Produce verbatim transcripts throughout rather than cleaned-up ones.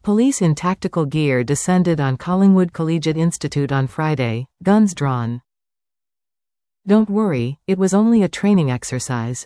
Police in tactical gear descended on Collingwood Collegiate Institute on Friday, guns drawn. Don't worry, it was only a training exercise.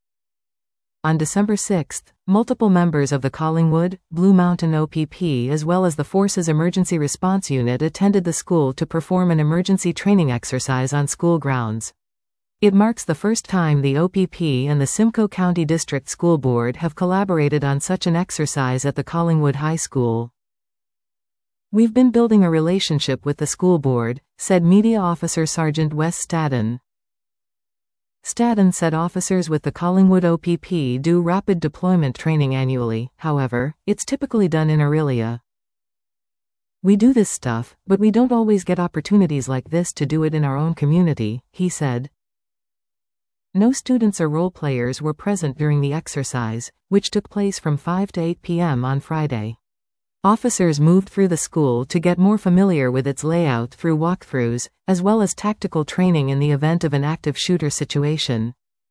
On December sixth, multiple members of the Collingwood, Blue Mountain O P P as well as the Force's Emergency Response Unit attended the school to perform an emergency training exercise on school grounds. It marks the first time the O P P and the Simcoe County District School Board have collaborated on such an exercise at the Collingwood High School. We've been building a relationship with the school board, said Media Officer Sergeant Wes Staden. Staden said officers with the Collingwood O P P do rapid deployment training annually, however, it's typically done in Orillia. We do this stuff, but we don't always get opportunities like this to do it in our own community, he said. No students or role players were present during the exercise, which took place from five to eight p m on Friday. Officers moved through the school to get more familiar with its layout through walkthroughs, as well as tactical training in the event of an active shooter situation.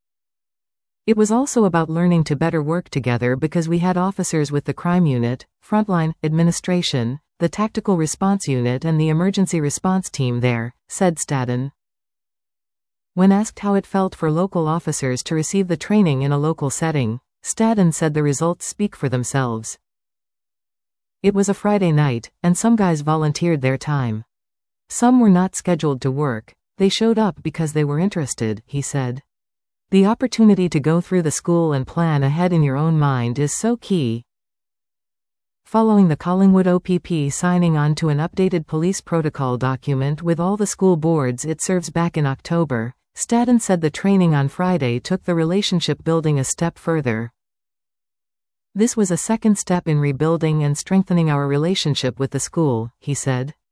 It was also about learning to better work together because we had officers with the crime unit, frontline, administration, the tactical response unit and the emergency response team there, said Staden. When asked how it felt for local officers to receive the training in a local setting, Staden said the results speak for themselves. It was a Friday night, and some guys volunteered their time. Some were not scheduled to work, they showed up because they were interested, he said. The opportunity to go through the school and plan ahead in your own mind is so key. Following the Collingwood O P P signing on to an updated police protocol document with all the school boards it serves back in October, Staden said the training on Friday took the relationship building a step further. This was a second step in rebuilding and strengthening our relationship with the school, he said.